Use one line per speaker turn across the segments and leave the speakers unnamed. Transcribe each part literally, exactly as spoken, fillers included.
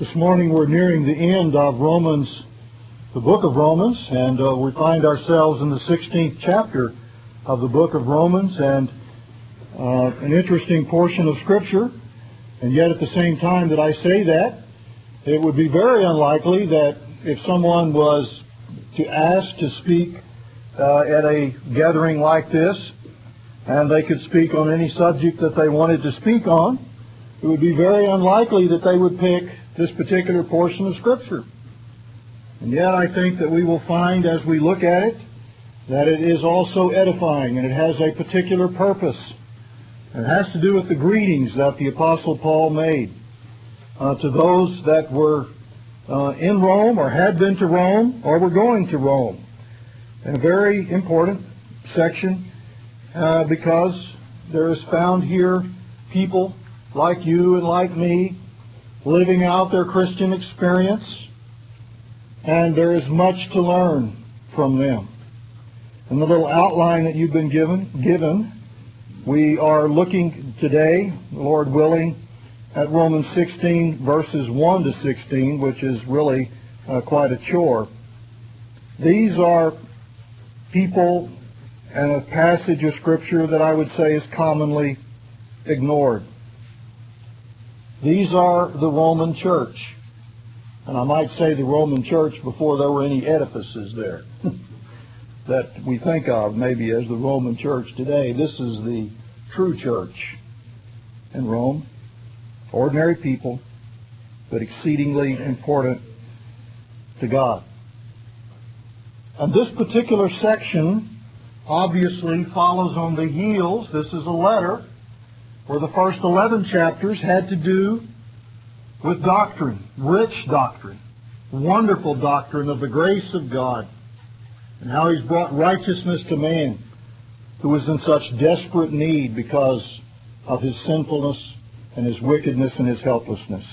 This morning we're nearing the end of Romans, the book of Romans, and uh, we find ourselves in the sixteenth chapter of the book of Romans, and uh, an interesting portion of Scripture. And yet at the same time that I say that, it would be very unlikely that if someone was to ask to speak uh, at a gathering like this, and they could speak on any subject that they wanted to speak on, it would be very unlikely that they would pick this particular portion of Scripture. And yet I think that we will find as we look at it that it is also edifying, and it has a particular purpose. It has to do with the greetings that the Apostle Paul made uh, to those that were uh, in Rome, or had been to Rome, or were going to Rome. And a very important section uh, because there is found here people like you and like me living out their Christian experience, and there is much to learn from them. In the little outline that you've been given, given, we are looking today, Lord willing, at Romans sixteen, verses one to sixteen, which is really uh, quite a chore. These are people and a passage of Scripture that I would say is commonly ignored. These are the Roman church. And I might say the Roman church before there were any edifices there that we think of maybe as the Roman church today. This is the true church in Rome. Ordinary people, but exceedingly important to God. And this particular section obviously follows on the heels. This is a letter where the first eleven chapters had to do with doctrine, rich doctrine, wonderful doctrine of the grace of God, and how He's brought righteousness to man who was in such desperate need because of his sinfulness and his wickedness and his helplessness.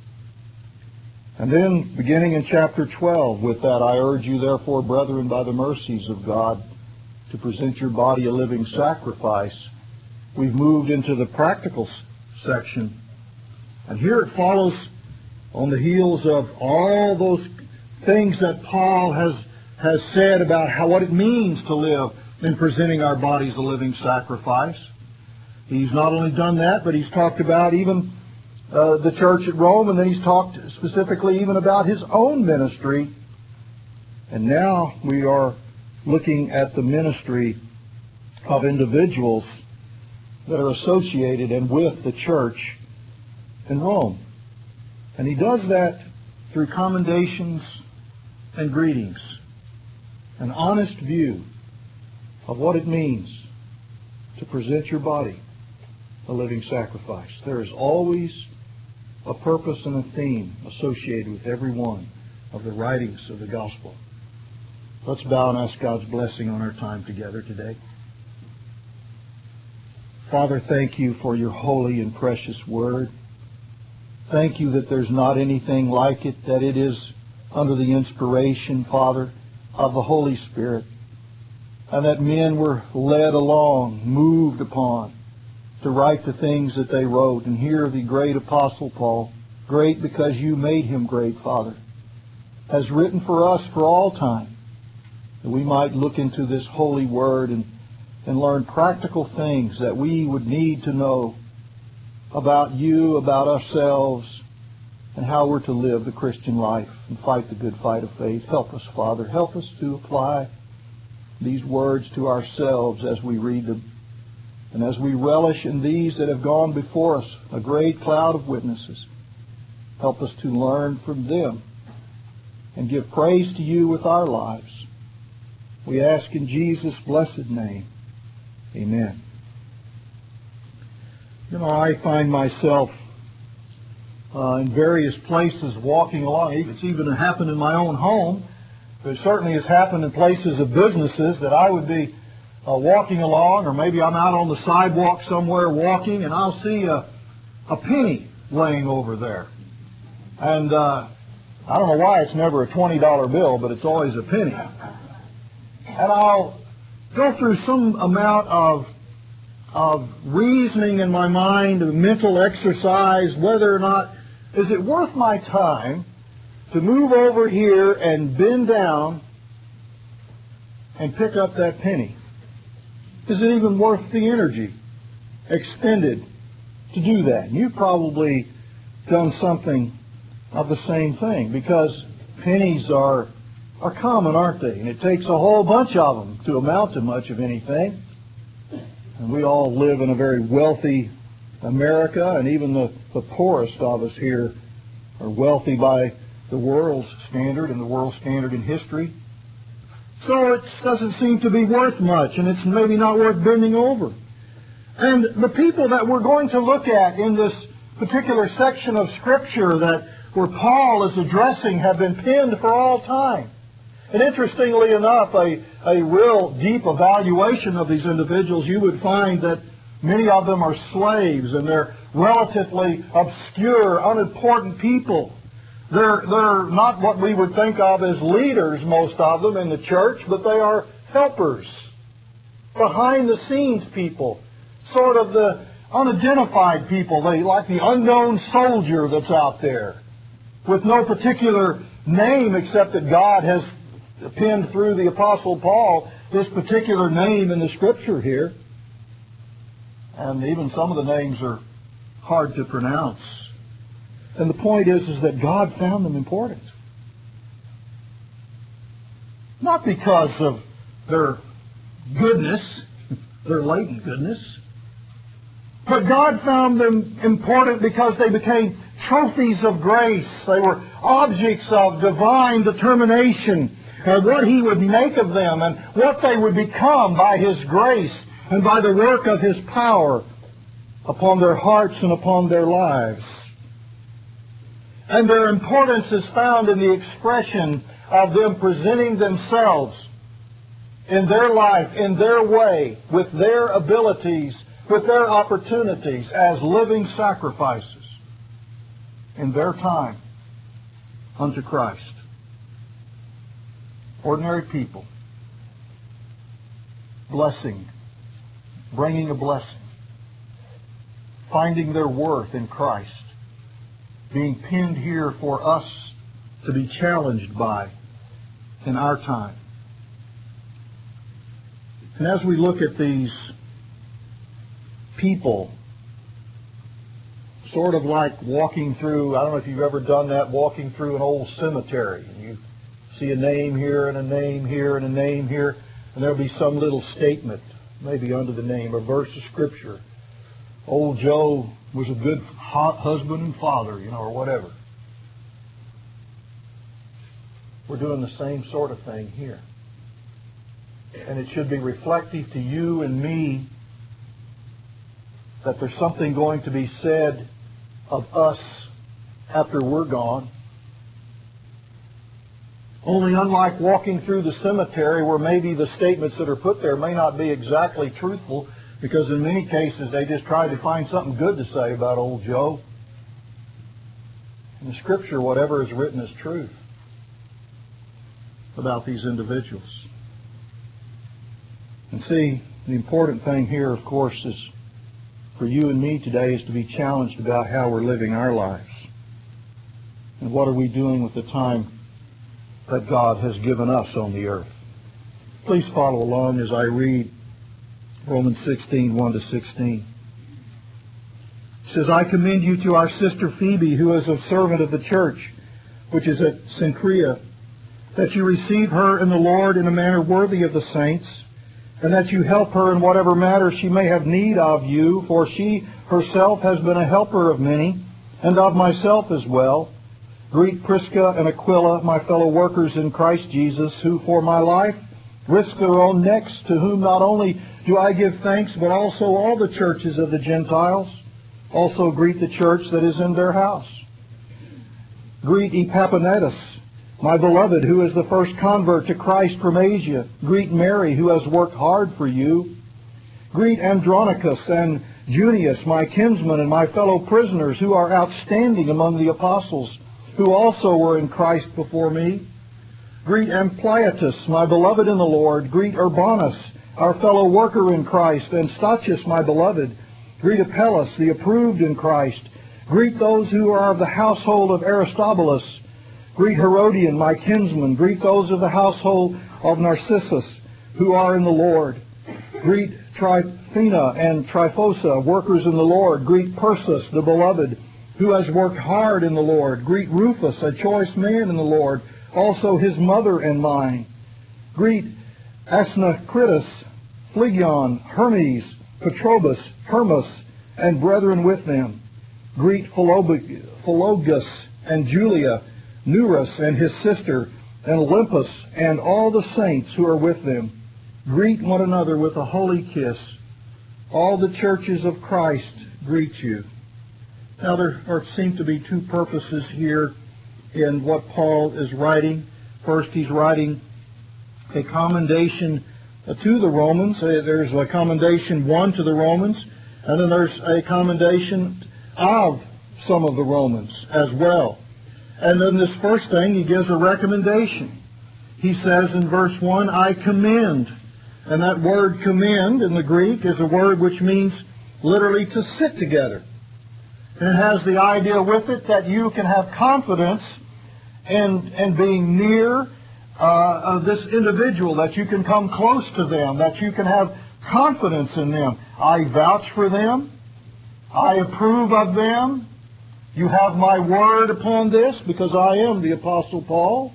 And then, beginning in chapter twelve, with that, I urge you, therefore, brethren, by the mercies of God, to present your body a living sacrifice. We've moved into the practical section. And here it follows on the heels of all those things that Paul has has said about how what it means to live in presenting our bodies a living sacrifice. He's not only done that, but he's talked about even uh, the church at Rome, and then he's talked specifically even about his own ministry. And now we are looking at the ministry of individuals that are associated and with the church in Rome. And he does that through commendations and greetings, an honest view of what it means to present your body a living sacrifice. There is always a purpose and a theme associated with every one of the writings of the gospel. Let's bow and ask God's blessing on our time together today. Father, thank you for your holy and precious word. Thank you that there's not anything like it, that it is under the inspiration, Father, of the Holy Spirit, and that men were led along, moved upon, to write the things that they wrote. And here the great Apostle Paul, great because you made him great, Father, has written for us for all time, that we might look into this holy word and and learn practical things that we would need to know about you, about ourselves, and how we're to live the Christian life and fight the good fight of faith. Help us, Father. Help us to apply these words to ourselves as we read them, and as we relish in these that have gone before us, a great cloud of witnesses. Help us to learn from them and give praise to you with our lives. We ask in Jesus' blessed name. Amen. You know, I find myself uh, in various places walking along. It's even happened in my own home. But it certainly has happened in places of businesses that I would be uh, walking along, or maybe I'm out on the sidewalk somewhere walking, and I'll see a, a penny laying over there. And uh, I don't know why it's never a twenty dollar bill, but it's always a penny. And I'll go through some amount of of reasoning in my mind, of mental exercise, whether or not Is it worth my time to move over here and bend down and pick up that penny? Is it even worth the energy expended to do that? And you've probably done something of the same thing, because pennies are are common, aren't they? And it takes a whole bunch of them to amount to much of anything. And we all live in a very wealthy America, and even the, the poorest of us here are wealthy by the world's standard and the world's standard in history. So it doesn't seem to be worth much, and it's maybe not worth bending over. And the people that we're going to look at in this particular section of Scripture that where Paul is addressing have been penned for all time. And interestingly enough, a, a real deep evaluation of these individuals, you would find that many of them are slaves, and they're relatively obscure, unimportant people. They're, they're not what we would think of as leaders, most of them, in the church, but they are helpers, behind-the-scenes people, sort of the unidentified people, they like the unknown soldier that's out there, with no particular name except that God has penned through the Apostle Paul this particular name in the Scripture here. And even some of the names are hard to pronounce. And the point is, is that God found them important. Not because of their goodness, their latent goodness, but God found them important because they became trophies of grace. They were objects of divine determination, and what He would make of them and what they would become by His grace and by the work of His power upon their hearts and upon their lives. And their importance is found in the expression of them presenting themselves in their life, in their way, with their abilities, with their opportunities as living sacrifices in their time unto Christ. Ordinary people, blessing, bringing a blessing, finding their worth in Christ, being penned here for us to be challenged by in our time. And as we look at these people, sort of like walking through, I don't know if you've ever done that, walking through an old cemetery. You see a name here and a name here and a name here, and there'll be some little statement, maybe under the name, a verse of Scripture. Old Joe was a good husband and father, you know, or whatever. We're doing the same sort of thing here. And it should be reflective to you and me that there's something going to be said of us after we're gone. Only unlike walking through the cemetery, where maybe the statements that are put there may not be exactly truthful, because in many cases they just try to find something good to say about old Joe. In the Scripture, whatever is written is truth about these individuals. And see, the important thing here, of course, is for you and me today is to be challenged about how we're living our lives. And what are we doing with the time that God has given us on the earth. Please follow along as I read Romans sixteen, one to sixteen. It says, I commend you to our sister Phoebe, who is a servant of the church, which is at Cenchrea, that you receive her in the Lord in a manner worthy of the saints, and that you help her in whatever matter she may have need of you, for she herself has been a helper of many, and of myself as well. Greet Prisca and Aquila, my fellow workers in Christ Jesus, who for my life risked their own necks, to whom not only do I give thanks, but also all the churches of the Gentiles. Also greet the church that is in their house. Greet Epaphrodtus, my beloved, who is the first convert to Christ from Asia. Greet Mary, who has worked hard for you. Greet Andronicus and Junius, my kinsmen and my fellow prisoners, who are outstanding among the apostles, who also were in Christ before me. Greet Ampliatus, my beloved in the Lord. Greet Urbanus, our fellow worker in Christ, and Stachys, my beloved. Greet Apelles, the approved in Christ. Greet those who are of the household of Aristobulus. Greet Herodian, my kinsman. Greet those of the household of Narcissus, who are in the Lord. Greet Tryphena and Tryphosa, workers in the Lord. Greet Persis, the beloved, who has worked hard in the Lord. Greet Rufus, a choice man in the Lord, also his mother and mine. Greet Asnacritus, Phlegon, Hermes, Petrobus, Hermas, and brethren with them. Greet Philologus and Julia, Nereus and his sister, and Olympus, and all the saints who are with them. Greet one another with a holy kiss. All the churches of Christ greet you. Now there are, seem to be two purposes here in what Paul is writing. First, he's writing a commendation to the Romans. There's a commendation one to the Romans, and then there's a commendation of some of the Romans as well. And then this first thing, he gives a recommendation. He says in verse one, I commend. And that word commend in the Greek is a word which means literally to sit together. And it has the idea with it that you can have confidence in, in being near uh, of this individual, that you can come close to them, that you can have confidence in them. I vouch for them. I approve of them. You have my word upon this, because I am the Apostle Paul.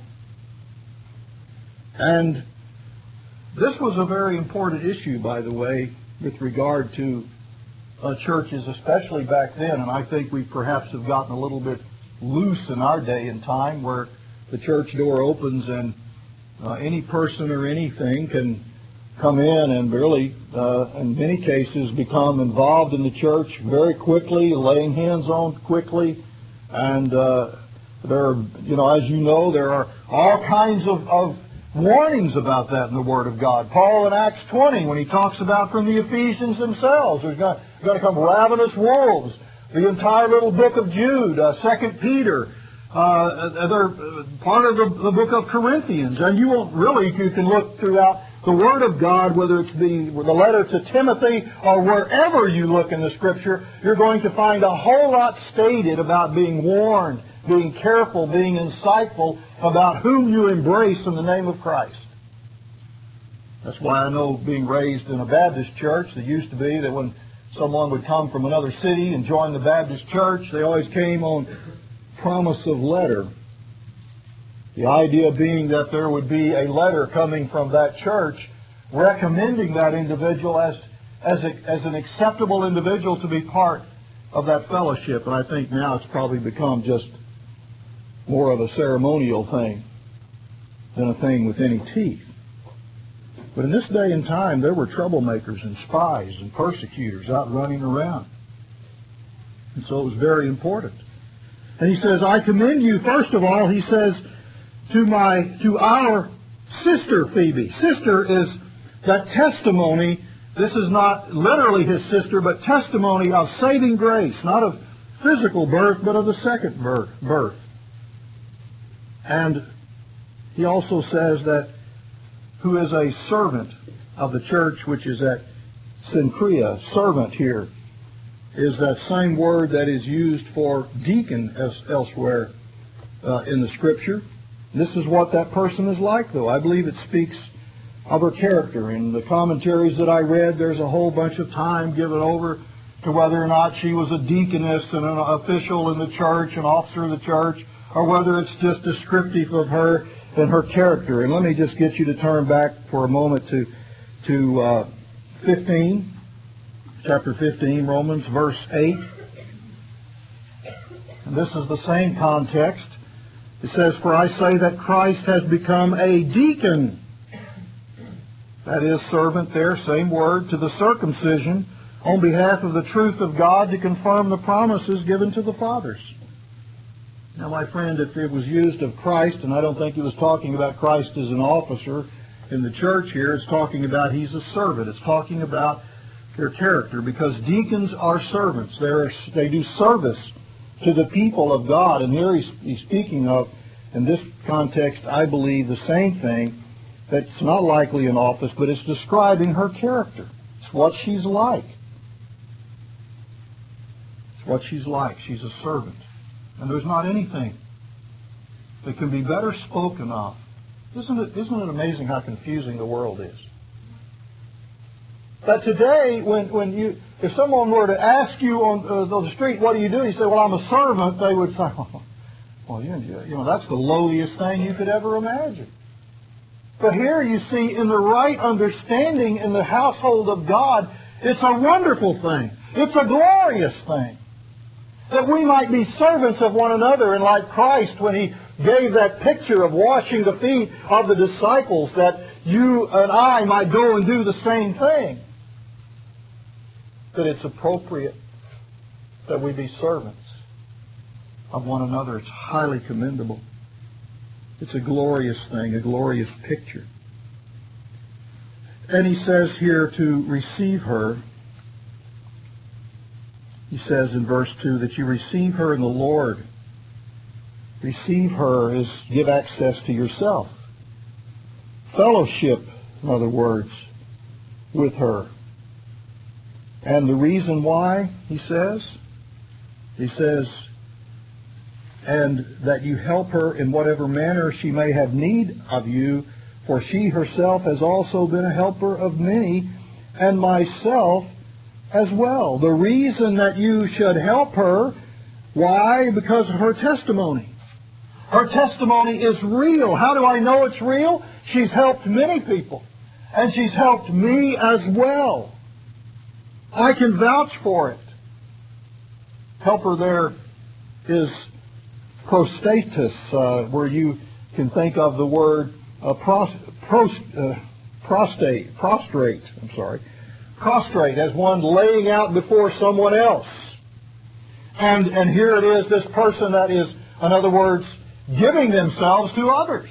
And this was a very important issue, by the way, with regard to uh, churches, especially back then. And I think we perhaps have gotten a little bit loose in our day and time, where the church door opens and uh, any person or anything can come in and really, uh, in many cases, become involved in the church very quickly, laying hands on quickly. And uh, there are, you know, as you know, there are all kinds of, of warnings about that in the Word of God. Paul in Acts twenty, when he talks about from the Ephesians themselves, there's going to come ravenous wolves. The entire little book of Jude, uh, Second Peter, uh, they're part of the, the book of Corinthians. And you won't really, you can look throughout the Word of God, whether it's the, the letter to Timothy or wherever you look in the Scripture, you're going to find a whole lot stated about being warned, being careful, being insightful about whom you embrace in the name of Christ. That's why I know, being raised in a Baptist church, that used to be that when someone would come from another city and join the Baptist church, they always came on promise of letter. The idea being that there would be a letter coming from that church recommending that individual as, as, a, as an acceptable individual to be part of that fellowship. And I think now it's probably become just more of a ceremonial thing than a thing with any teeth. But in this day and time, there were troublemakers and spies and persecutors out running around. And so it was very important. And he says, I commend you, first of all, he says, to my, to our sister Phoebe. Sister is that testimony. This is not literally his sister, but testimony of saving grace, not of physical birth, but of the second birth. birth. And he also says that who is a servant of the church which is at Cenchrea. Servant here is that same word that is used for deacon as elsewhere uh, in the Scripture. This is what that person is like, though. I believe it speaks of her character. In the commentaries that I read, there's a whole bunch of time given over to whether or not she was a deaconess and an official in the church, an officer of the church, or whether it's just descriptive of her and her character. And let me just get you to turn back for a moment to to uh, fifteen, chapter fifteen, Romans, verse eight. And this is the same context. It says, for I say that Christ has become a deacon. That is, servant there, same word, to the circumcision, on behalf of the truth of God, to confirm the promises given to the fathers. Now, my friend, if it was used of Christ, and I don't think he was talking about Christ as an officer in the church here, it's talking about he's a servant. It's talking about their character, because deacons are servants. They're, they do service to the people of God. And here he's, he's speaking of, in this context, I believe, the same thing, that's not likely an office, but it's describing her character. It's what she's like. It's what she's like. She's a servant. And there's not anything that can be better spoken of. Isn't it, isn't it amazing how confusing the world is? That today, when, when you, if someone were to ask you on, uh, on the street, what do you do? You say, well, I'm a servant. They would say, oh, well, you, you know, that's the lowliest thing you could ever imagine. But here you see, in the right understanding in the household of God, it's a wonderful thing. It's a glorious thing. That we might be servants of one another, and like Christ when He gave that picture of washing the feet of the disciples, that you and I might go and do the same thing. That it's appropriate that we be servants of one another. It's highly commendable. It's a glorious thing, a glorious picture. And he says here to receive her, he says in verse two that you receive her in the Lord. Receive her is give access to yourself. Fellowship, in other words, with her. And the reason why, he says, he says, and that you help her in whatever manner she may have need of you, for she herself has also been a helper of many, and myself as well. The reason that you should help her, why? Because of her testimony. Her testimony is real. How do I know it's real? She's helped many people, and she's helped me as well. I can vouch for it. Helper there is prostatus, uh, where you can think of the word uh, pros, pros, uh, prostate, prostrate, I'm sorry, prostrate, as one laying out before someone else. And, and here it is, this person that is, in other words, giving themselves to others.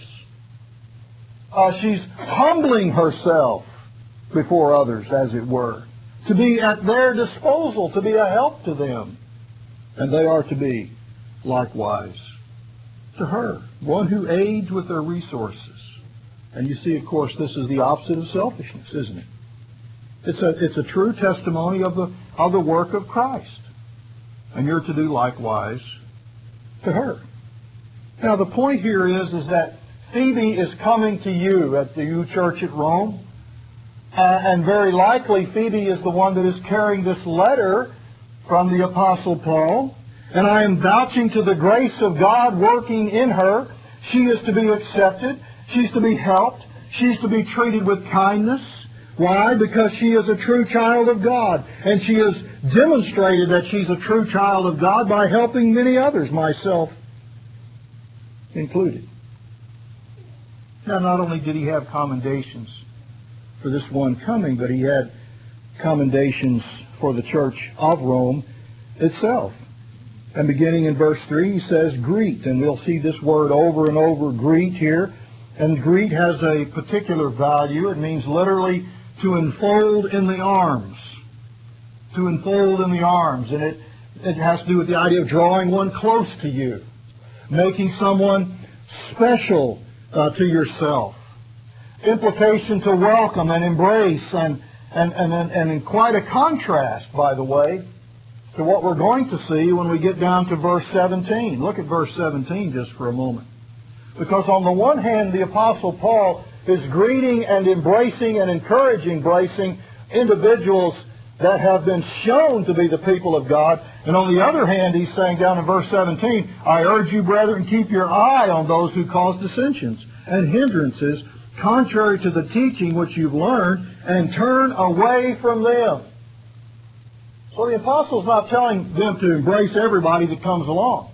Uh, she's humbling herself before others, as it were, to be at their disposal, to be a help to them. And they are to be likewise to her, one who aids with their resources. And you see, of course, this is the opposite of selfishness, isn't it? It's a, it's a true testimony of the, of the work of Christ. And you're to do likewise to her. Now, the point here is, is that Phoebe is coming to you at the U Church at Rome. Uh, and very likely Phoebe is the one that is carrying this letter from the Apostle Paul. And I am vouching to the grace of God working in her. She is to be accepted. She's to be helped. She's to be treated with kindness. Why? Because she is a true child of God. And she has demonstrated that she's a true child of God by helping many others, myself included. Now, not only did he have commendations for this one coming, but he had commendations for the church of Rome itself. And beginning in verse three, he says, greet. And we'll see this word over and over, greet here. And greet has a particular value. It means literally to enfold in the arms. To enfold in the arms. And it, it has to do with the idea of drawing one close to you. Making someone special uh, to yourself. Implication to welcome and embrace, and, and, and, and in quite a contrast, by the way, to what we're going to see when we get down to verse seventeen. Look at verse seventeen just for a moment. Because on the one hand, the Apostle Paul is greeting and embracing and encouraging, embracing individuals that have been shown to be the people of God. And on the other hand, he's saying down in verse seventeen, I urge you, brethren, keep your eye on those who cause dissensions and hindrances, contrary to the teaching which you've learned, and turn away from them. So the apostle's not telling them to embrace everybody that comes along.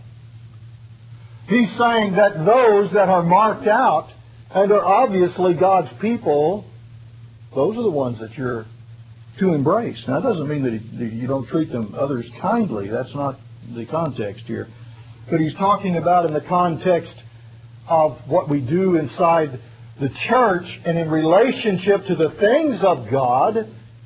He's saying that those that are marked out and are obviously God's people, those are the ones that you're to embrace. Now, that doesn't mean that you don't treat them others kindly. That's not the context here. But he's talking about in the context of what we do inside the church and in relationship to the things of God,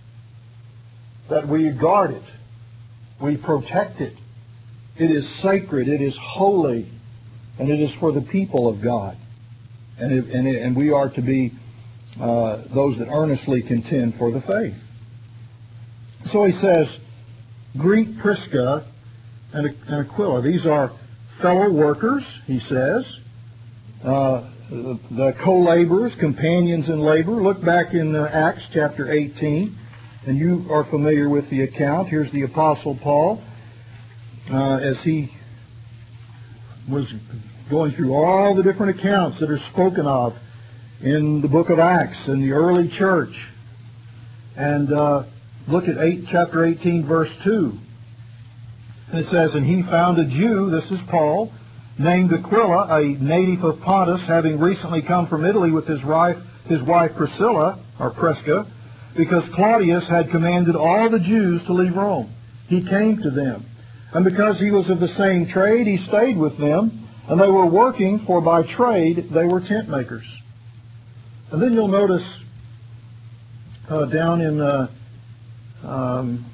that we guard it. We protect it. It is sacred. It is holy. And it is for the people of God. And, it, and, it, and we are to be uh, those that earnestly contend for the faith. So he says, greet Prisca and Aquila. These are fellow workers, he says, uh, the co-laborers, companions in labor. Look back in uh, Acts chapter eighteen, and you are familiar with the account. Here's the Apostle Paul uh, as he was going through all the different accounts that are spoken of in the book of Acts in the early church. And uh, look at eight, chapter eighteen, verse two. And it says, "And he found a Jew," this is Paul, "named Aquila, a native of Pontus, having recently come from Italy with his wife, his wife Priscilla, or Prisca, because Claudius had commanded all the Jews to leave Rome. He came to them. And because he was of the same trade, he stayed with them, and they were working, for by trade they were tent makers." And then you'll notice uh, down in, uh, um,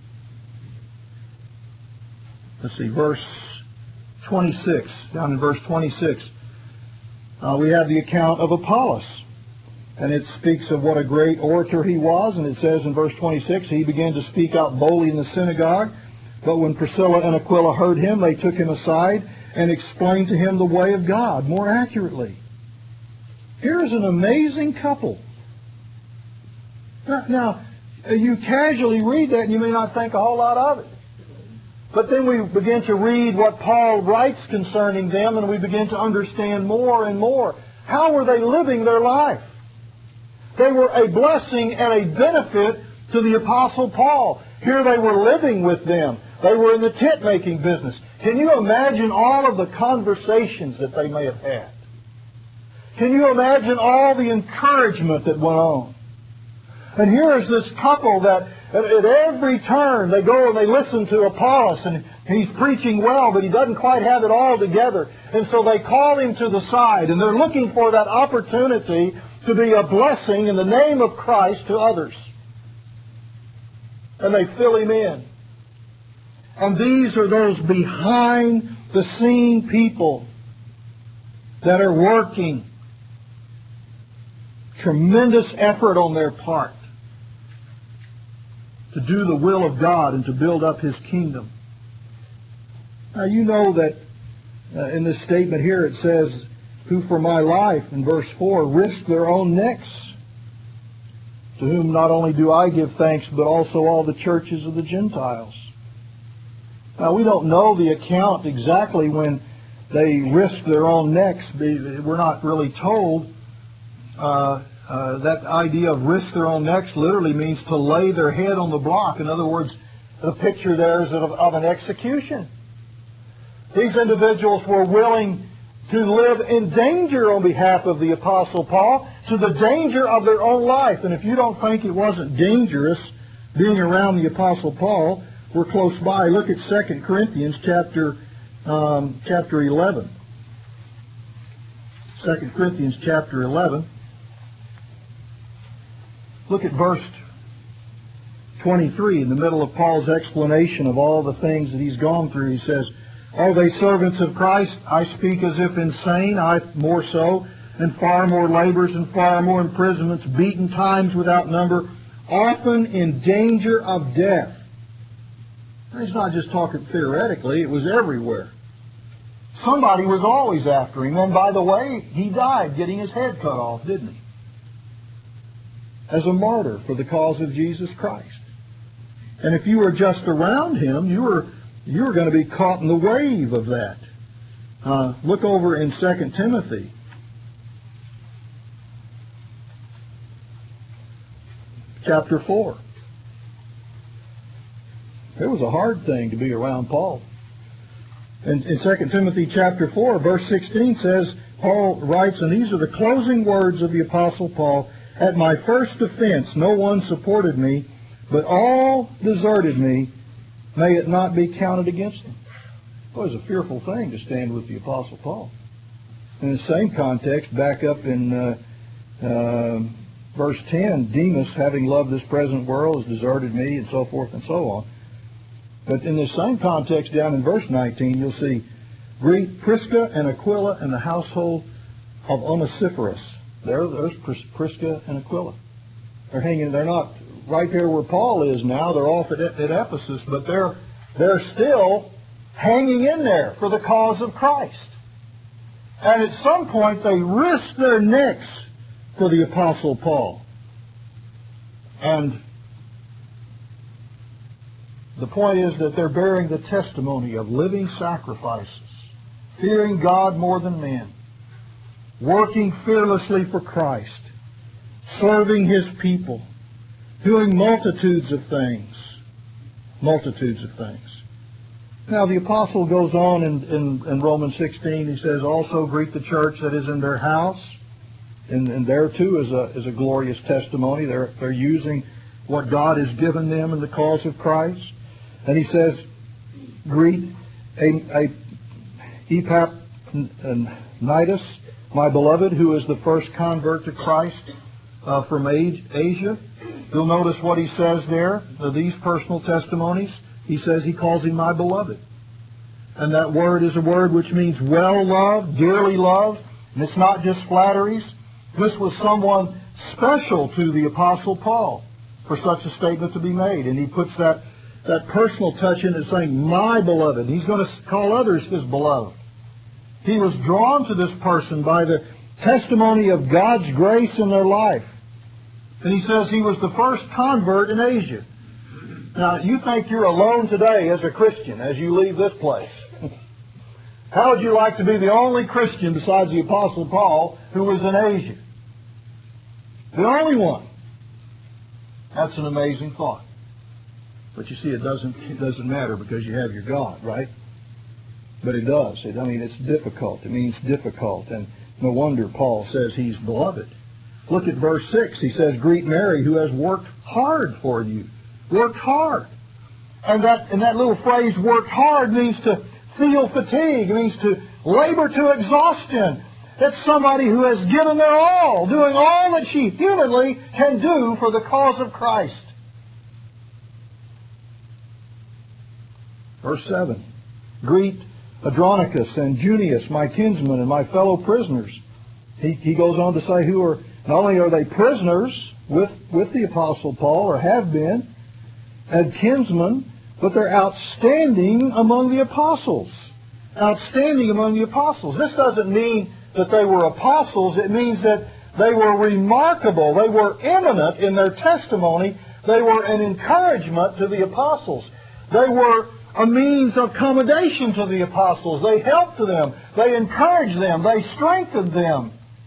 let's see, verse twenty-six, down in verse twenty-six, uh, we have the account of Apollos. And it speaks of what a great orator he was, and it says in verse twenty-six, "He began to speak out boldly in the synagogue, but when Priscilla and Aquila heard him, they took him aside and explained to him the way of God more accurately." Here is an amazing couple. Now, now, you casually read that and you may not think a whole lot of it. But then we begin to read what Paul writes concerning them, and we begin to understand more and more. How were they living their life? They were a blessing and a benefit to the Apostle Paul. Here they were living with them. They were in the tent-making business. Can you imagine all of the conversations that they may have had? Can you imagine all the encouragement that went on? And here is this couple that at every turn they go and they listen to Apollos, and he's preaching well, but he doesn't quite have it all together. And so they call him to the side, and they're looking for that opportunity to be a blessing in the name of Christ to others. And they fill him in. And these are those behind the scene people that are working. Tremendous effort on their part to do the will of God and to build up His kingdom. Now you know that uh, in this statement here it says, "Who for my life," in verse four, "risk their own necks, to whom not only do I give thanks, but also all the churches of the Gentiles." Now we don't know the account exactly when they risked their own necks. We're not really told. Uh, Uh, that idea of risk their own necks literally means to lay their head on the block. In other words, the picture there is of, of an execution. These individuals were willing to live in danger on behalf of the Apostle Paul, to the danger of their own life. And if you don't think it wasn't dangerous being around the Apostle Paul, we're close by. Look at Second Corinthians chapter um, chapter eleven. Second Corinthians chapter eleven. Look at verse twenty-three, in the middle of Paul's explanation of all the things that he's gone through. He says, "Are they servants of Christ? I speak as if insane, I more so, and far more labors and far more imprisonments, beaten times without number, often in danger of death." And he's not just talking theoretically, it was everywhere. Somebody was always after him, and by the way, he died getting his head cut off, didn't he? As a martyr for the cause of Jesus Christ. And if you were just around him, you were you were going to be caught in the wave of that. Uh, look over in Second Timothy. Chapter four. It was a hard thing to be around Paul. And in Second Timothy chapter four, verse sixteen says, Paul writes, and these are the closing words of the Apostle Paul, "At my first offense no one supported me, but all deserted me. May it not be counted against them." It was a fearful thing to stand with the Apostle Paul. In the same context, back up in uh, uh, verse ten, "Demas, having loved this present world, has deserted me," and so forth and so on. But in the same context, down in verse nineteen, you'll see, "Greet Prisca and Aquila and the household of Onesiphorus." There, there's Prisca and Aquila. They're hanging. They're not right there where Paul is now. They're off at, at Ephesus, but they're they're still hanging in there for the cause of Christ. And at some point they risked their necks for the Apostle Paul. And the point is that they're bearing the testimony of living sacrifices, fearing God more than men, working fearlessly for Christ, serving His people, doing multitudes of things. Multitudes of things. Now the apostle goes on in, in, in Romans sixteen. He says, also greet the church that is in their house. And, and there too is a, is a glorious testimony. They're, they're using what God has given them in the cause of Christ. And he says, greet a, a Epaphroditus, my beloved, who is the first convert to Christ uh, from Asia. You'll notice what he says there, uh, these personal testimonies. He says he calls him my beloved. And that word is a word which means well loved, dearly loved. And it's not just flatteries. This was someone special to the Apostle Paul for such a statement to be made. And he puts that, that personal touch in it, saying, my beloved. He's going to call others his beloved. He was drawn to this person by the testimony of God's grace in their life. And he says he was the first convert in Asia. Now, you think you're alone today as a Christian as you leave this place. How would you like to be the only Christian besides the Apostle Paul who was in Asia? The only one. That's an amazing thought. But you see, it doesn't, it doesn't matter because you have your God, right? But it does. It, I mean, it's difficult. It means difficult. And no wonder Paul says he's beloved. Look at verse six. He says, greet Mary, who has worked hard for you. Worked hard. And that, and that little phrase, worked hard, means to feel fatigue. It means to labor to exhaustion. That's somebody who has given their all, doing all that she humanly can do for the cause of Christ. Verse seven. Greet Andronicus and Junius, my kinsmen and my fellow prisoners. He, he goes on to say who are, not only are they prisoners with, with the Apostle Paul, or have been, and kinsmen, but they're outstanding among the apostles. Outstanding among the apostles. This doesn't mean that they were apostles. It means that they were remarkable. They were eminent in their testimony. They were an encouragement to the apostles. They were a means of commendation to the apostles. They helped them. They encouraged them. They strengthened them.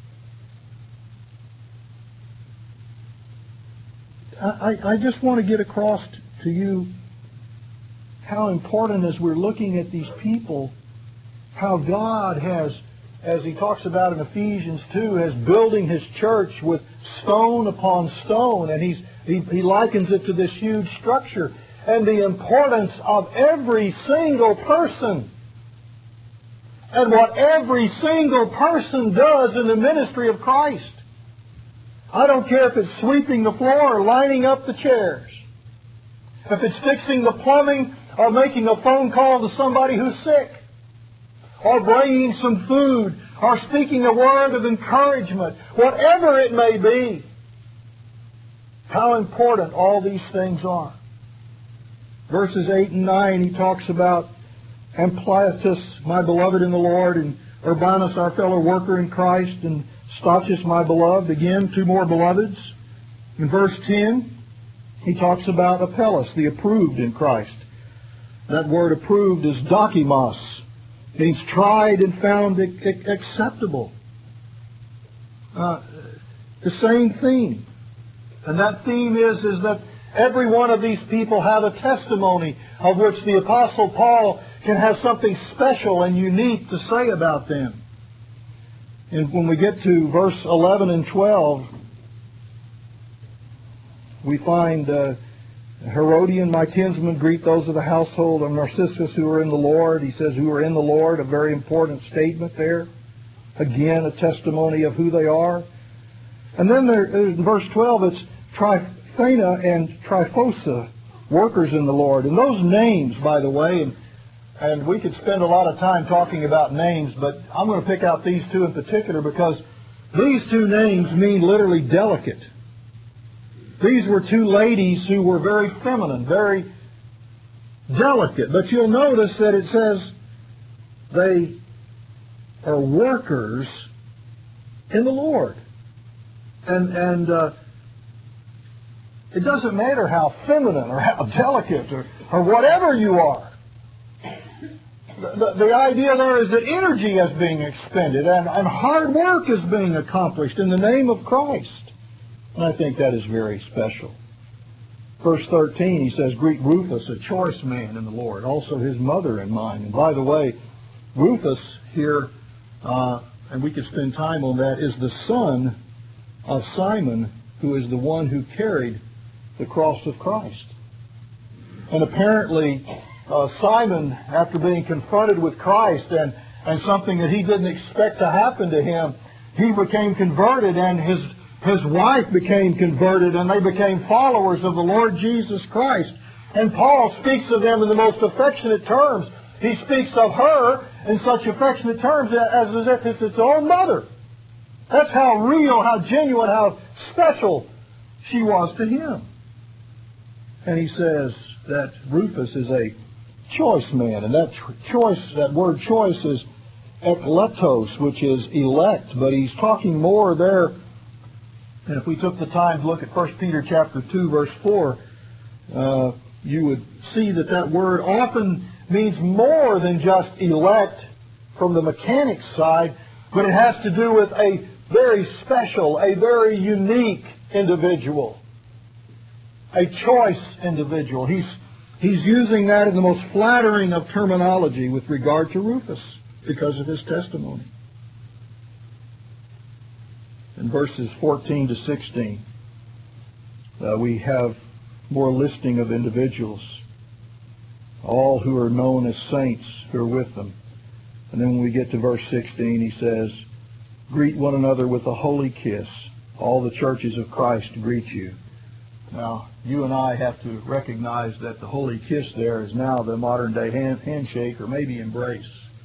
I, I just want to get across to you how important, as we're looking at these people, how God has, as he talks about in Ephesians two, has building his church with stone upon stone, and he's, he, he likens it to this huge structure, and the importance of every single person, and what every single person does in the ministry of Christ. I don't care if it's sweeping the floor or lining up the chairs, if it's fixing the plumbing or making a phone call to somebody who's sick, or bringing some food, or speaking a word of encouragement, whatever it may be. How important all these things are. Verses eight and nine, he talks about Ampliatus, my beloved in the Lord, and Urbanus, our fellow worker in Christ, and Stachys, my beloved. Again, two more beloveds. In verse ten, he talks about Apelles, the approved in Christ. That word approved is dokimos. It means tried and found acceptable. Uh, the same theme. And that theme is, is that every one of these people have a testimony of which the Apostle Paul can have something special and unique to say about them. And when we get to verse eleven and twelve, we find uh, Herodian, my kinsman, greet those of the household of Narcissus who are in the Lord. He says who are in the Lord, a very important statement there. Again, a testimony of who they are. And then there, in verse twelve, it's Tryphena and Tryphosa, workers in the Lord. And those names, by the way, and, and we could spend a lot of time talking about names, but I'm going to pick out these two in particular because these two names mean literally delicate. These were two ladies who were very feminine, very delicate. But you'll notice that it says they are workers in the Lord. And and uh, it doesn't matter how feminine or how delicate or, or whatever you are. The, the, the idea there is that energy is being expended and, and hard work is being accomplished in the name of Christ. And I think that is very special. Verse thirteen, he says, greet Rufus, a choice man in the Lord, also his mother in mind. And by the way, Rufus here, uh, and we could spend time on that, is the son of Simon, who is the one who carried the cross of Christ. And apparently, uh, Simon, after being confronted with Christ and, and something that he didn't expect to happen to him, he became converted, and his his wife became converted, and they became followers of the Lord Jesus Christ. And Paul speaks of them in the most affectionate terms. He speaks of her in such affectionate terms as, as if it's its own mother. That's how real, how genuine, how special she was to him. And he says that Rufus is a choice man. And that choice, that word choice is ekletos, which is elect. But he's talking more there. And if we took the time to look at First Peter chapter two, verse four, uh, you would see that that word often means more than just elect from the mechanics side, but it has to do with a very special, a very unique individual, a choice individual. He's, he's using that in the most flattering of terminology with regard to Rufus because of his testimony. In verses fourteen to sixteen, uh, we have more listing of individuals, all who are known as saints who are with them. And then when we get to verse sixteen, he says, greet one another with a holy kiss. All the churches of Christ greet you. Now, you and I have to recognize that the holy kiss there is now the modern day hand, handshake or maybe embrace.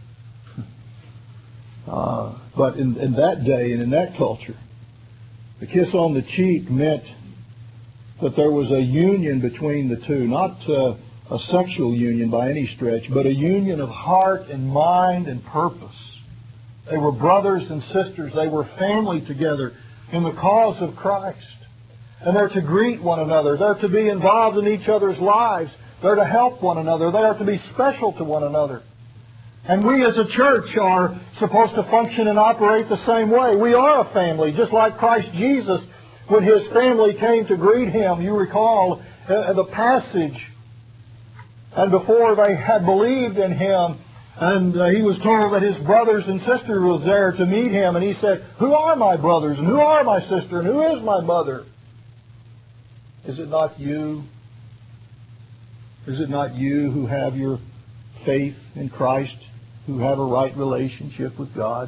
Uh, but in, in that day and in that culture, the kiss on the cheek meant that there was a union between the two, not uh, a sexual union by any stretch, but a union of heart and mind and purpose. They were brothers and sisters. They were family together in the cause of Christ. And they're to greet one another. They're to be involved in each other's lives. They're to help one another. They are to be special to one another. And we as a church are supposed to function and operate the same way. We are a family, just like Christ Jesus, when His family came to greet Him. You recall uh, the passage. And before they had believed in Him, and uh, He was told that His brothers and sisters was there to meet Him, and He said, who are my brothers, and who are my sister, and who is my mother? Is it not you? Is it not you who have your faith in Christ, who have a right relationship with God?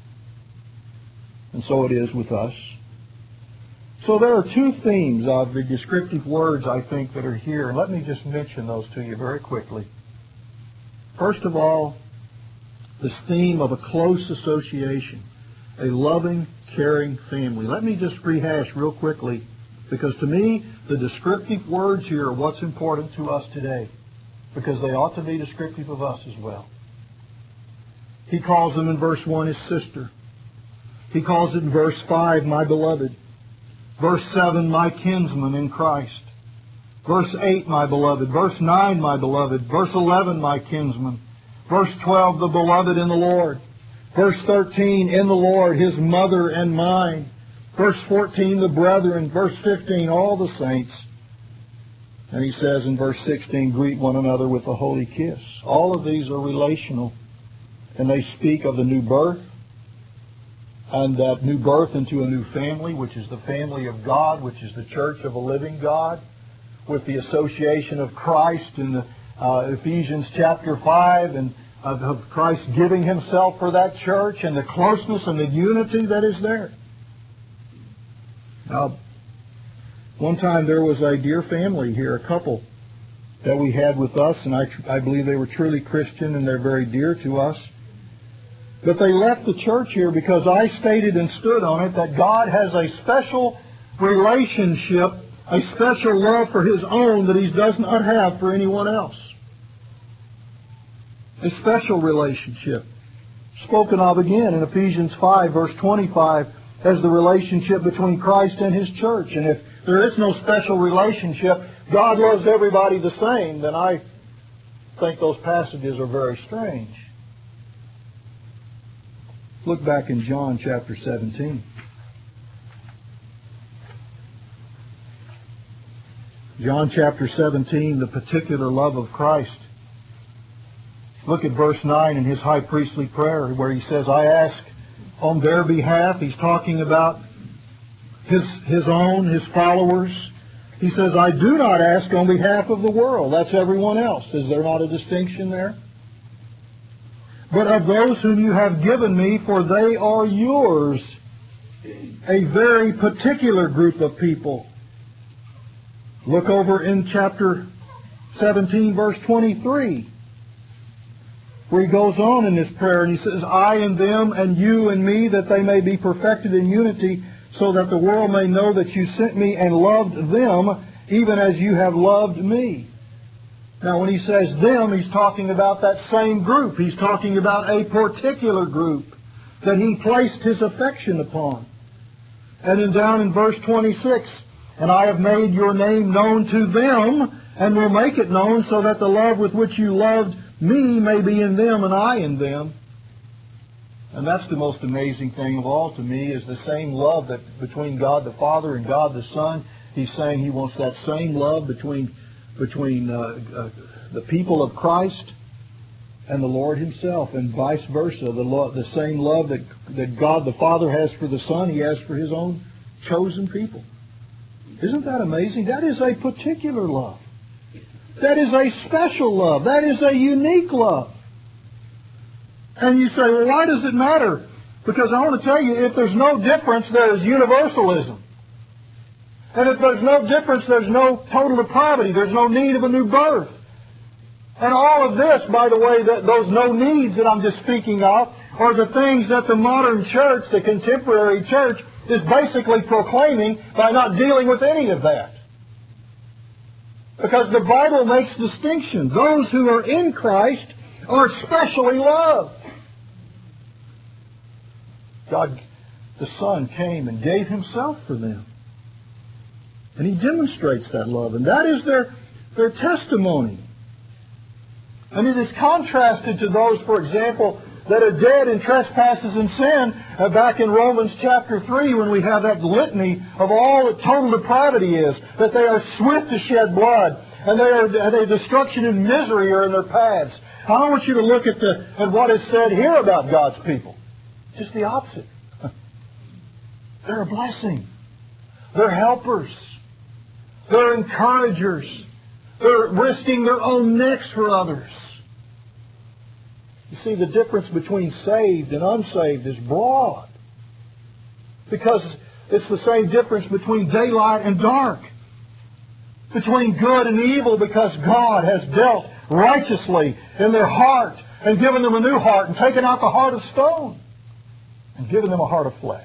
And so it is with us. So there are two themes of the descriptive words, I think, that are here. And let me just mention those to you very quickly. First of all, this theme of a close association, a loving, caring family. Let me just rehash real quickly, because to me, the descriptive words here are what's important to us today, because they ought to be descriptive of us as well. He calls them in verse one his sister. He calls it in verse five, my beloved. Verse seven, my kinsman in Christ. Verse eight, my beloved. Verse nine, my beloved. Verse eleven, my kinsman. Verse twelve, the beloved in the Lord. Verse thirteen, in the Lord, His mother and mine. Verse fourteen, the brethren. Verse fifteen, all the saints. And he says in verse sixteen, greet one another with a holy kiss. All of these are relational. And they speak of the new birth, and that new birth into a new family, which is the family of God, which is the church of a living God, with the association of Christ in the, uh, Ephesians chapter five, and of, of Christ giving Himself for that church, and the closeness and the unity that is there. Now, one time there was a dear family here, a couple that we had with us, and I, I believe they were truly Christian, and they're very dear to us. But they left the church here because I stated and stood on it that God has a special relationship, a special love for His own that He does not have for anyone else. A special relationship. Spoken of again in Ephesians five, verse twenty-five, as the relationship between Christ and His church. And if there is no special relationship, God loves everybody the same, then I think those passages are very strange. Look back in John chapter seventeen. John chapter seventeen, the particular love of Christ. Look at verse nine in His high priestly prayer where He says, I ask on their behalf. He's talking about His, his own, His followers. He says, I do not ask on behalf of the world. That's everyone else. Is there not a distinction there? But of those whom you have given me, for they are yours. A very particular group of people. Look over in chapter seventeen, verse twenty-three, where he goes on in this prayer, and he says, I and them, and you and me, that they may be perfected in unity, so that the world may know that you sent me and loved them, even as you have loved me. Now, when he says them, he's talking about that same group. He's talking about a particular group that he placed his affection upon. And then down in verse twenty-six, and I have made your name known to them, and will make it known, so that the love with which you loved me may be in them, and I in them. And that's the most amazing thing of all to me, is the same love that between God the Father and God the Son. He's saying He wants that same love between between uh, uh, the people of Christ and the Lord Himself, and vice versa. The, lo- the same love that, that God the Father has for the Son, He has for His own chosen people. Isn't that amazing? That is a particular love. That is a special love. That is a unique love. And you say, well, why does it matter? Because I want to tell you, if there's no difference, there is universalism. And if there's no difference, there's no total depravity. There's no need of a new birth. And all of this, by the way, that those no needs that I'm just speaking of, are the things that the modern church, the contemporary church, is basically proclaiming by not dealing with any of that. Because the Bible makes distinction. Those who are in Christ are specially loved. God, the Son, came and gave Himself for them. And He demonstrates that love. And that is their, their testimony. And it is contrasted to those, for example, that are dead in trespasses and sin, uh, back in Romans chapter three, when we have that litany of all that total depravity is, that they are swift to shed blood, and they are, their destruction and misery are in their paths. I want you to look at, the, at what is said here about God's people. Just the opposite. They're a blessing. They're helpers. They're encouragers. They're risking their own necks for others. You see, the difference between saved and unsaved is broad. Because it's the same difference between daylight and dark. Between good and evil, because God has dealt righteously in their heart and given them a new heart and taken out the heart of stone and given them a heart of flesh.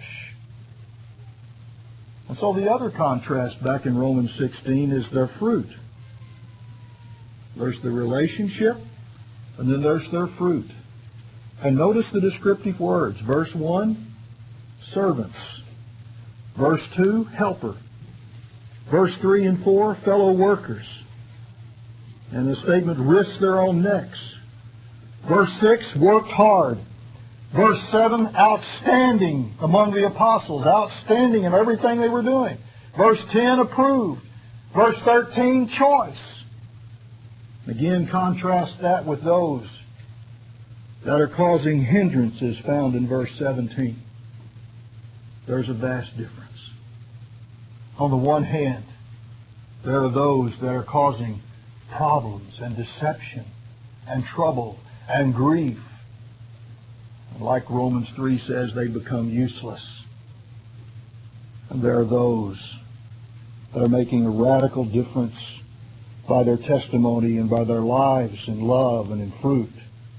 And so the other contrast back in Romans sixteen is their fruit. There's the relationship, and then there's their fruit. And notice the descriptive words. Verse one, servants. Verse two, helper. Verse three and four, fellow workers. And the statement, risk their own necks. Verse six, worked hard. Verse seven, outstanding among the apostles. Outstanding in everything they were doing. Verse ten, approved. Verse thirteen, choice. Again, contrast that with those that are causing hindrances found in verse seventeen. There's a vast difference. On the one hand, there are those that are causing problems and deception and trouble and grief. And like Romans three says, they become useless. And there are those that are making a radical difference by their testimony and by their lives in love and in fruit.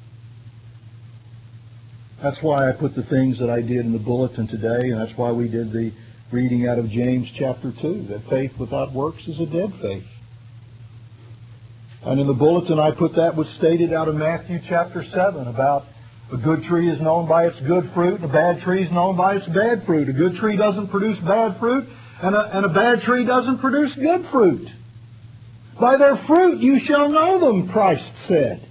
That's why I put the things that I did in the bulletin today, and that's why we did the reading out of James chapter two, that faith without works is a dead faith. And in the bulletin I put that was stated out of Matthew chapter seven about a good tree is known by its good fruit, and a bad tree is known by its bad fruit. A good tree doesn't produce bad fruit, and a, and a bad tree doesn't produce good fruit. By their fruit you shall know them, Christ said.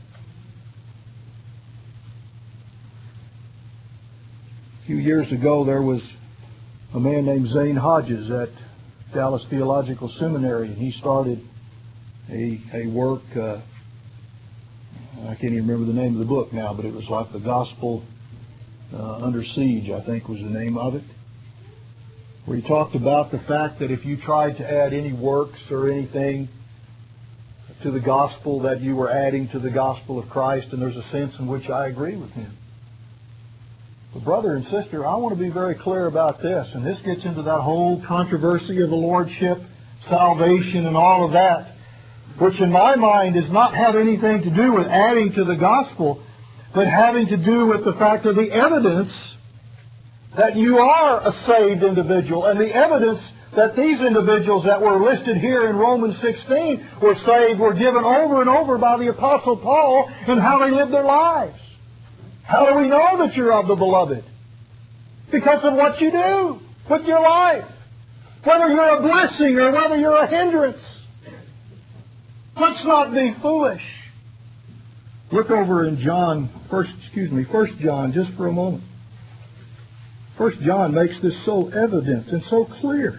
A few years ago there was a man named Zane Hodges at Dallas Theological Seminary, and he started a, a work, uh, I can't even remember the name of the book now, but it was like The Gospel uh, Under Siege, I think was the name of it, where he talked about the fact that if you tried to add any works or anything to the gospel, that you were adding to the gospel of Christ, and there's a sense in which I agree with him. But brother and sister, I want to be very clear about this, and this gets into that whole controversy of the Lordship, salvation, and all of that, which in my mind does not have anything to do with adding to the gospel, but having to do with the fact of the evidence that you are a saved individual, and the evidence that these individuals that were listed here in Romans sixteen were saved were given over and over by the Apostle Paul in how they lived their lives. How do we know that you're of the beloved? Because of what you do with your life. Whether you're a blessing or whether you're a hindrance. Let's not be foolish. Look over in John, first, excuse me, First John, just for a moment. First John makes this so evident and so clear.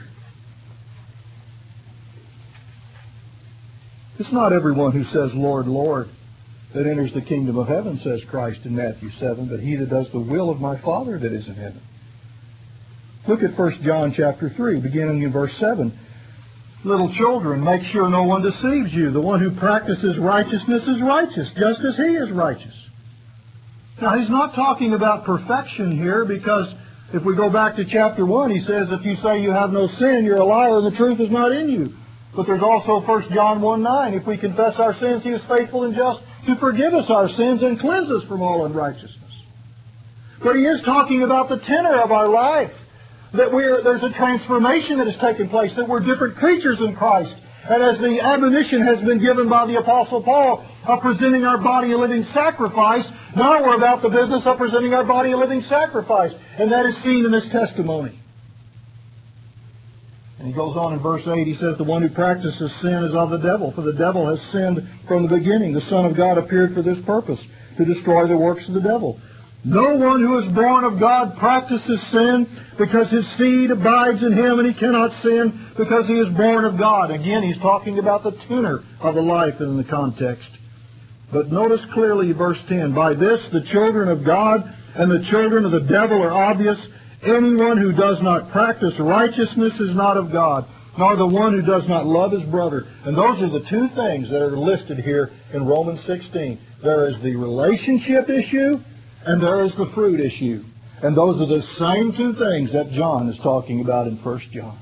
It's not everyone who says, Lord, Lord, that enters the kingdom of heaven, says Christ in Matthew seven, but he that does the will of my Father that is in heaven. Look at First John chapter three, beginning in verse seven. Little children, make sure no one deceives you. The one who practices righteousness is righteous, just as he is righteous. Now, he's not talking about perfection here, because if we go back to chapter one, he says, if you say you have no sin, you're a liar and the truth is not in you. But there's also First John one nine. If we confess our sins, he is faithful and just to forgive us our sins and cleanse us from all unrighteousness. But he is talking about the tenor of our life. That we're, there's a transformation that has taken place, that we're different creatures in Christ. And as the admonition has been given by the Apostle Paul of presenting our body a living sacrifice, now we're about the business of presenting our body a living sacrifice. And that is seen in this testimony. And he goes on in verse eight, he says, the one who practices sin is of the devil, for the devil has sinned from the beginning. The Son of God appeared for this purpose, to destroy the works of the devil. No one who is born of God practices sin, because his seed abides in him, and he cannot sin because he is born of God. Again, he's talking about the tenor of the life in the context. But notice clearly verse ten, by this the children of God and the children of the devil are obvious. Anyone who does not practice righteousness is not of God, nor the one who does not love his brother. And those are the two things that are listed here in Romans sixteen. There is the relationship issue, and there is the fruit issue. And those are the same two things that John is talking about in First John.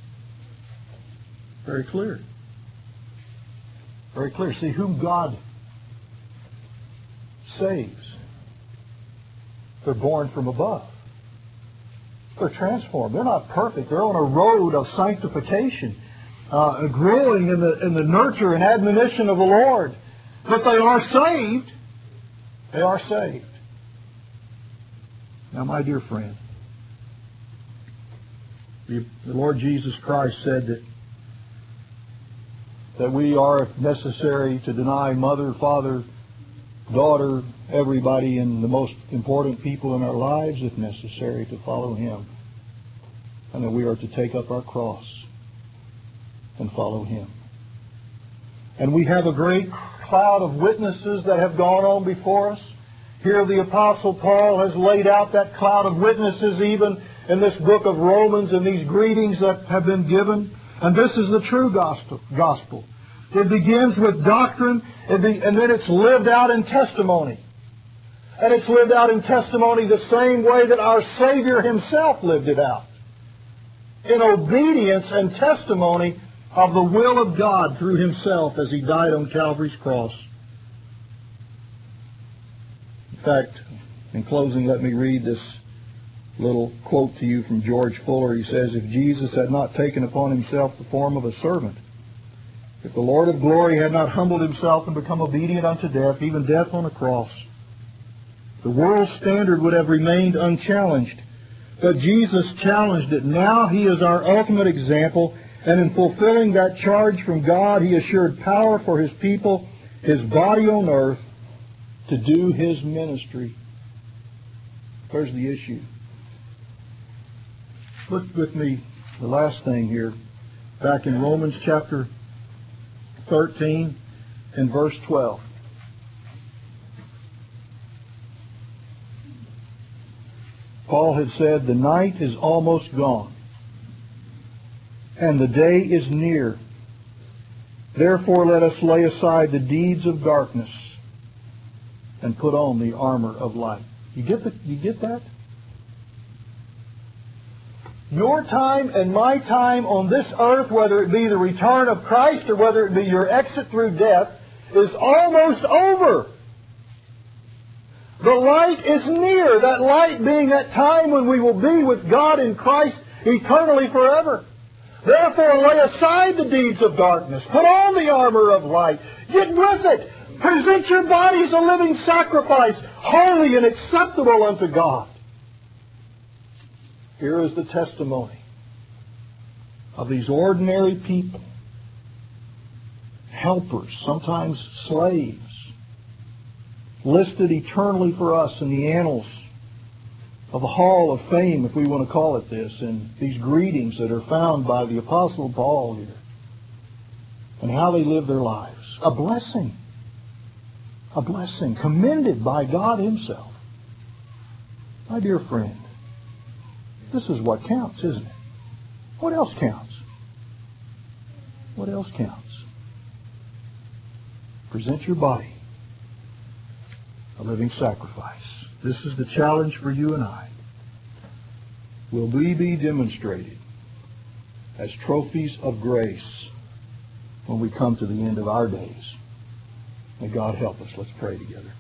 Very clear. Very clear. See, whom God saves, they're born from above. They're transformed. They're not perfect. They're on a road of sanctification, uh, growing in the, in the nurture and admonition of the Lord. But they are saved. They are saved. Now, my dear friend, the, the Lord Jesus Christ said that that we are, if necessary, to deny mother, father, daughter, everybody, and the most important people in our lives, if necessary, to follow Him. And that we are to take up our cross and follow Him. And we have a great cloud of witnesses that have gone on before us. Here the Apostle Paul has laid out that cloud of witnesses even in this book of Romans and these greetings that have been given. And this is the true gospel. gospel. It begins with doctrine, and then it's lived out in testimony. And it's lived out in testimony the same way that our Savior Himself lived it out. In obedience and testimony of the will of God through Himself as He died on Calvary's cross. In fact, in closing, let me read this little quote to you from George Fuller. He says, if Jesus had not taken upon Himself the form of a servant, If the Lord of glory had not humbled himself and become obedient unto death, even death on a cross, the world's standard would have remained unchallenged. But Jesus challenged it. Now He is our ultimate example, and in fulfilling that charge from God, He assured power for His people, His body on earth, to do His ministry. There's the issue. Look with me, the last thing here, back in Romans chapter thirteen and verse twelve. Paul had said, the night is almost gone, and the day is near. Therefore let us lay aside the deeds of darkness and put on the armor of light. You get the, you get that? Your time and my time on this earth, whether it be the return of Christ or whether it be your exit through death, is almost over. The light is near, that light being that time when we will be with God in Christ eternally forever. Therefore lay aside the deeds of darkness. Put on the armor of light. Get with it. Present your bodies a living sacrifice, holy and acceptable unto God. Here is the testimony of these ordinary people, helpers, sometimes slaves, listed eternally for us in the annals of the Hall of Fame, if we want to call it this, and these greetings that are found by the Apostle Paul here, and how they live their lives. A blessing. A blessing commended by God Himself. My dear friend, this is what counts, isn't it? What else counts? What else counts? Present your body a living sacrifice. This is the challenge for you and I. Will we be demonstrated as trophies of grace when we come to the end of our days? May God help us. Let's pray together.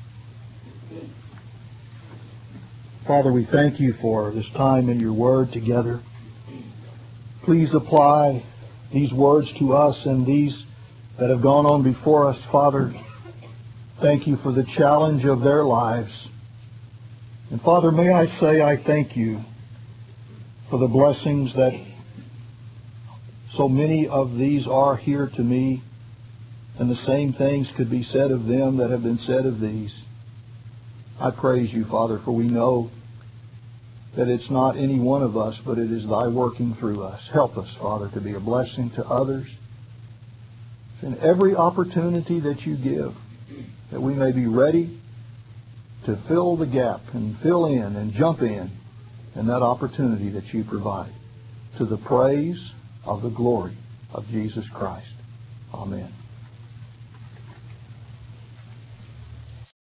Father, we thank You for this time in Your Word together. Please apply these words to us and these that have gone on before us, Father. Thank You for the challenge of their lives. And Father, may I say I thank You for the blessings that so many of these are here to me, and the same things could be said of them that have been said of these. I praise You, Father, for we know that it's not any one of us, but it is Thy working through us. Help us, Father, to be a blessing to others in every opportunity that You give, that we may be ready to fill the gap and fill in and jump in in that opportunity that You provide, to the praise of the glory of Jesus Christ. Amen.